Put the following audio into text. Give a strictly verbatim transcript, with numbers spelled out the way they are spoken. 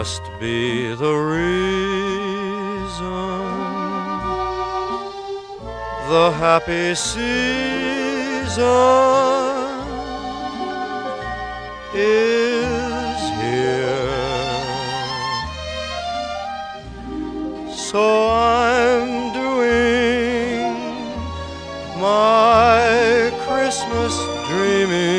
must be the reason. The happy season is here, so I'm doing my Christmas dreaming